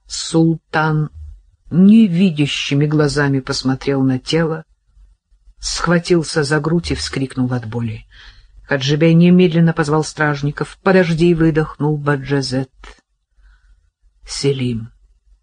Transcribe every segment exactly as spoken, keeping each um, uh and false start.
Султан невидящими глазами посмотрел на тело, схватился за грудь и вскрикнул от боли. Хаджибей немедленно позвал стражников. «Подожди!» — выдохнул Баджазет. «Селим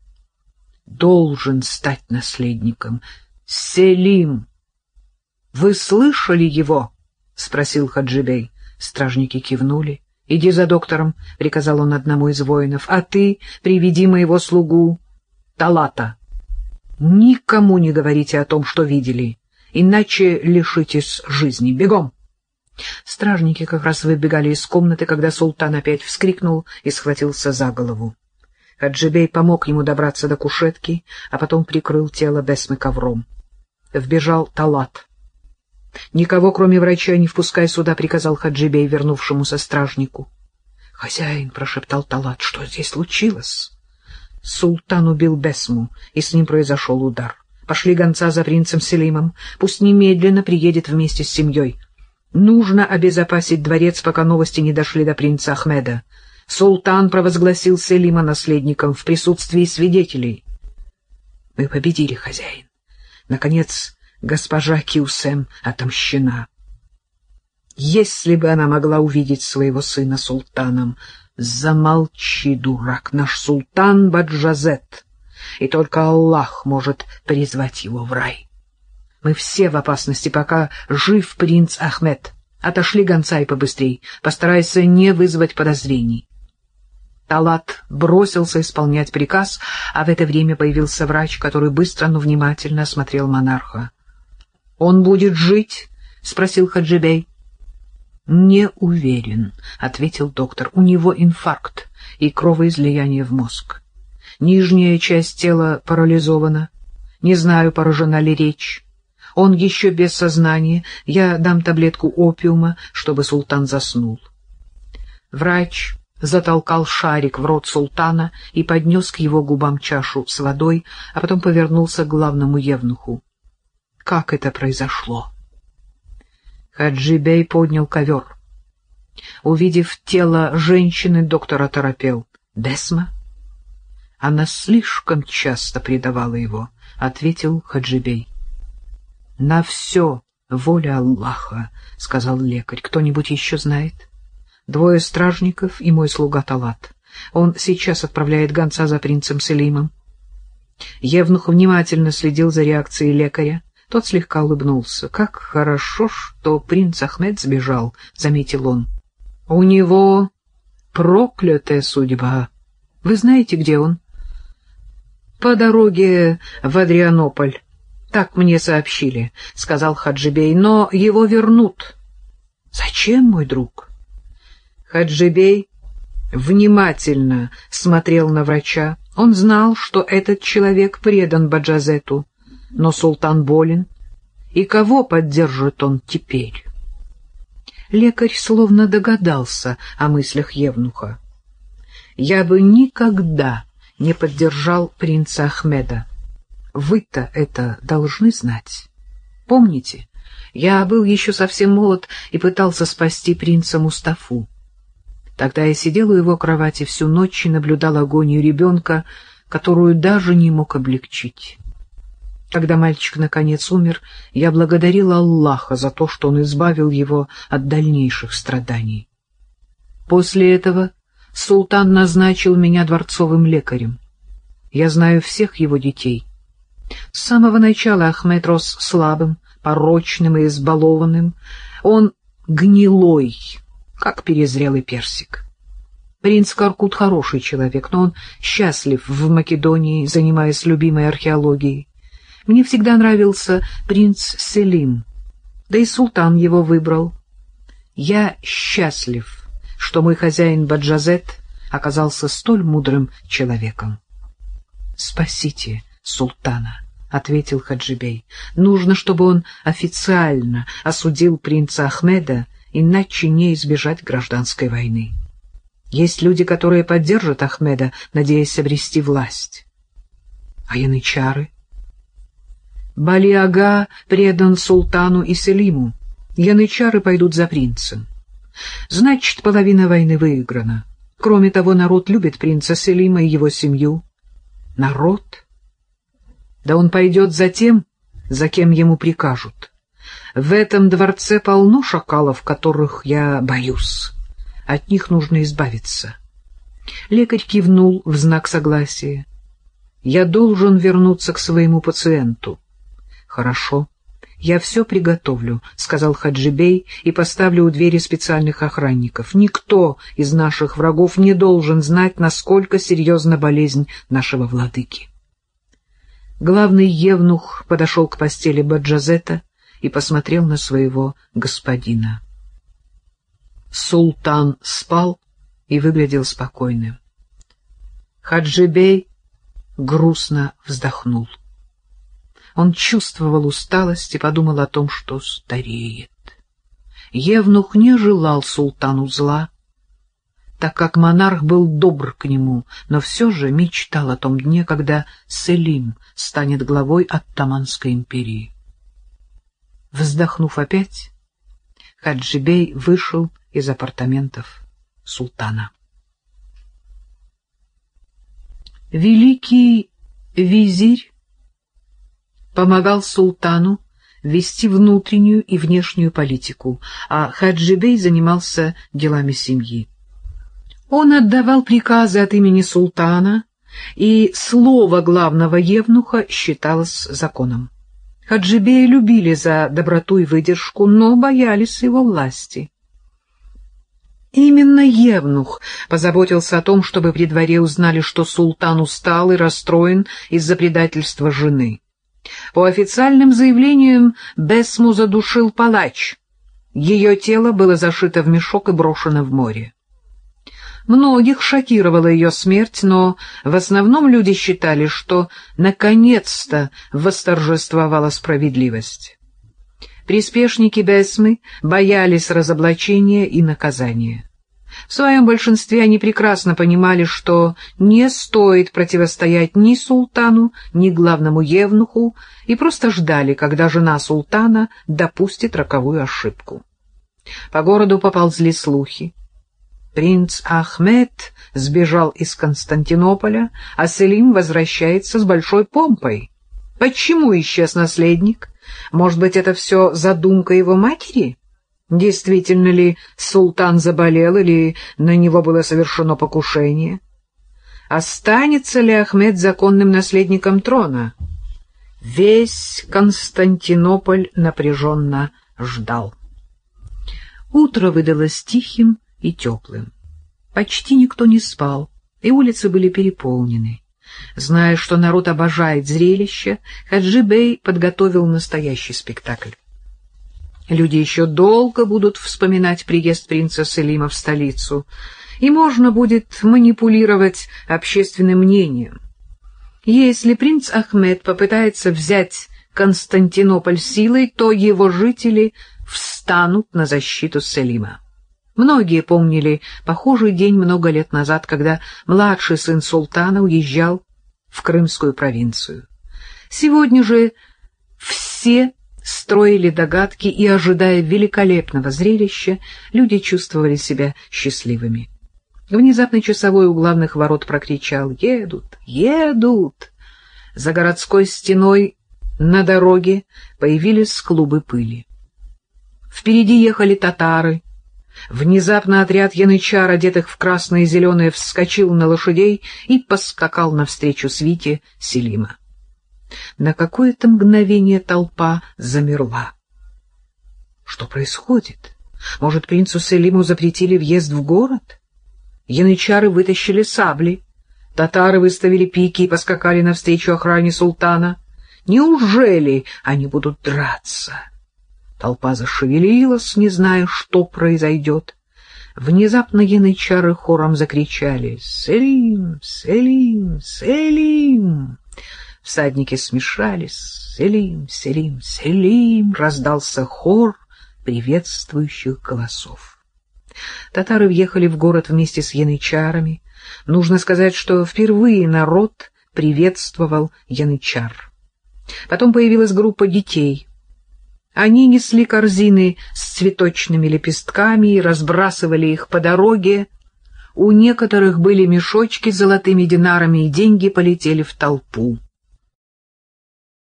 должен стать наследником. Селим! Вы слышали его?» — спросил Хаджибей. Стражники кивнули. «Иди за доктором», — приказал он одному из воинов. «А ты приведи моего слугу Талата. Никому не говорите о том, что видели, иначе лишитесь жизни. Бегом!» Стражники как раз выбегали из комнаты, когда султан опять вскрикнул и схватился за голову. Хаджибей помог ему добраться до кушетки, а потом прикрыл тело Бесмы ковром. Вбежал Талат. «Никого, кроме врача, не впускай сюда», — приказал Хаджибей вернувшемуся стражнику. «Хозяин», — прошептал Талат, — «что здесь случилось?» Султан убил Бесму, и с ним произошел удар. Пошли гонца за принцем Селимом. Пусть немедленно приедет вместе с семьей. Нужно обезопасить дворец, пока новости не дошли до принца Ахмеда. Султан провозгласил Селима наследником в присутствии свидетелей. «Мы победили, хозяин. Наконец, госпожа Киусем отомщена». Если бы она могла увидеть своего сына султаном. «Замолчи, дурак, наш султан Баджазет, и только Аллах может призвать его в рай. Мы все в опасности, пока жив принц Ахмед. Отошли гонца и побыстрей, постарайся не вызвать подозрений». Талат бросился исполнять приказ, а в это время появился врач, который быстро, но внимательно осмотрел монарха. «Он будет жить?» — спросил Хаджибей. «Не уверен», — ответил доктор. «У него инфаркт и кровоизлияние в мозг. Нижняя часть тела парализована. Не знаю, поражена ли речь. Он еще без сознания. Я дам таблетку опиума, чтобы султан заснул». Врач затолкал шарик в рот султана и поднес к его губам чашу с водой, а потом повернулся к главному евнуху. «Как это произошло?» Хаджибей поднял ковер. Увидев тело женщины, доктор оторопел. «Бесма?» «Она слишком часто предавала его», — ответил Хаджибей. «На все воля Аллаха», — сказал лекарь. «Кто-нибудь еще знает?» «Двое стражников и мой слуга Талат. Он сейчас отправляет гонца за принцем Селимом». Евнух внимательно следил за реакцией лекаря. Тот слегка улыбнулся. «Как хорошо, что принц Ахмед сбежал», — заметил он. «У него проклятая судьба. Вы знаете, где он?» «По дороге в Адрианополь. Так мне сообщили», — сказал Хаджибей. «Но его вернут». «Зачем, мой друг?» Хаджибей внимательно смотрел на врача. Он знал, что этот человек предан Баджазету. Но султан болен, и кого поддержит он теперь? Лекарь словно догадался о мыслях евнуха. «Я бы никогда не поддержал принца Ахмеда. Вы-то это должны знать. Помните, я был еще совсем молод и пытался спасти принца Мустафу. Тогда я сидел у его кровати всю ночь и наблюдал агонию ребенка, которую даже не мог облегчить. Когда мальчик наконец умер, я благодарил Аллаха за то, что он избавил его от дальнейших страданий. После этого султан назначил меня дворцовым лекарем. Я знаю всех его детей. С самого начала Ахмед рос слабым, порочным и избалованным. Он гнилой, как перезрелый персик. Принц Каркут хороший человек, но он счастлив в Македонии, занимаясь любимой археологией. Мне всегда нравился принц Селим, да и султан его выбрал. Я счастлив, что мой хозяин Баджазет оказался столь мудрым человеком. — Спасите султана, — ответил Хаджибей. — Нужно, чтобы он официально осудил принца Ахмеда, иначе не избежать гражданской войны. Есть люди, которые поддержат Ахмеда, надеясь обрести власть. А янычары? Бали-ага предан султану и Селиму. Янычары пойдут за принцем. Значит, половина войны выиграна. Кроме того, народ любит принца Селима и его семью. Народ? Да он пойдет за тем, за кем ему прикажут. В этом дворце полно шакалов, которых я боюсь. От них нужно избавиться. Лекарь кивнул в знак согласия. Я должен вернуться к своему пациенту. Хорошо, я все приготовлю, — сказал Хаджибей, — и поставлю у двери специальных охранников. Никто из наших врагов не должен знать, насколько серьезна болезнь нашего владыки. Главный евнух подошел к постели Баджазета и посмотрел на своего господина. Султан спал и выглядел спокойным. Хаджибей грустно вздохнул. Он чувствовал усталость и подумал о том, что стареет. Евнух не желал султану зла, так как монарх был добр к нему, но все же мечтал о том дне, когда Селим станет главой Оттоманской империи. Вздохнув опять, Хаджибей вышел из апартаментов султана. Великий визирь помогал султану вести внутреннюю и внешнюю политику, а Хаджибей занимался делами семьи. Он отдавал приказы от имени султана, и слово главного евнуха считалось законом. Хаджибея любили за доброту и выдержку, но боялись его власти. Именно евнух позаботился о том, чтобы при дворе узнали, что султан устал и расстроен из-за предательства жены. По официальным заявлениям, Бесму задушил палач. Ее тело было зашито в мешок и брошено в море. Многих шокировала ее смерть, но в основном люди считали, что наконец-то восторжествовала справедливость. Приспешники Бесмы боялись разоблачения и наказания. В своем большинстве они прекрасно понимали, что не стоит противостоять ни султану, ни главному евнуху, и просто ждали, когда жена султана допустит роковую ошибку. По городу поползли слухи. Принц Ахмед сбежал из Константинополя, а Селим возвращается с большой помпой. Почему исчез наследник? Может быть, это все задумка его матери? Действительно ли султан заболел или на него было совершено покушение? Останется ли Ахмед законным наследником трона? Весь Константинополь напряженно ждал. Утро выдалось тихим и теплым. Почти никто не спал, и улицы были переполнены. Зная, что народ обожает зрелище, Хаджибей подготовил настоящий спектакль. Люди еще долго будут вспоминать приезд принца Селима в столицу, и можно будет манипулировать общественным мнением. Если принц Ахмед попытается взять Константинополь силой, то его жители встанут на защиту Селима. Многие помнили похожий день много лет назад, когда младший сын султана уезжал в Крымскую провинцию. Сегодня же все строили догадки, и, ожидая великолепного зрелища, люди чувствовали себя счастливыми. Внезапно часовой у главных ворот прокричал: «Едут! Едут!» За городской стеной на дороге появились клубы пыли. Впереди ехали татары. Внезапно отряд янычар, одетых в красное и зеленое, вскочил на лошадей и поскакал навстречу свите Селима. На какое-то мгновение толпа замерла. Что происходит? Может, принцу Селиму запретили въезд в город? Янычары вытащили сабли. Татары выставили пики и поскакали навстречу охране султана. Неужели они будут драться? Толпа зашевелилась, не зная, что произойдет. Внезапно янычары хором закричали: «Селим! Селим! Селим!» Всадники смешались. «Селим! Селим! Селим!» Раздался хор приветствующих голосов. Татары въехали в город вместе с янычарами. Нужно сказать, что впервые народ приветствовал янычар. Потом появилась группа детей. Они несли корзины с цветочными лепестками и разбрасывали их по дороге. У некоторых были мешочки с золотыми динарами, и деньги полетели в толпу.